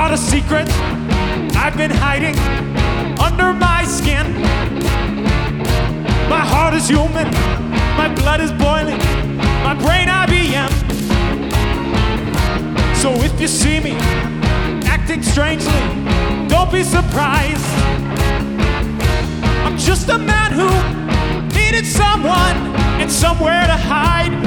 got a secret I've been hiding under my skin. My heart is human, my blood is boiling, my brain IBM. So if you see me acting strangely, don't be surprised. I'm just a man who needed someone and somewhere to hide.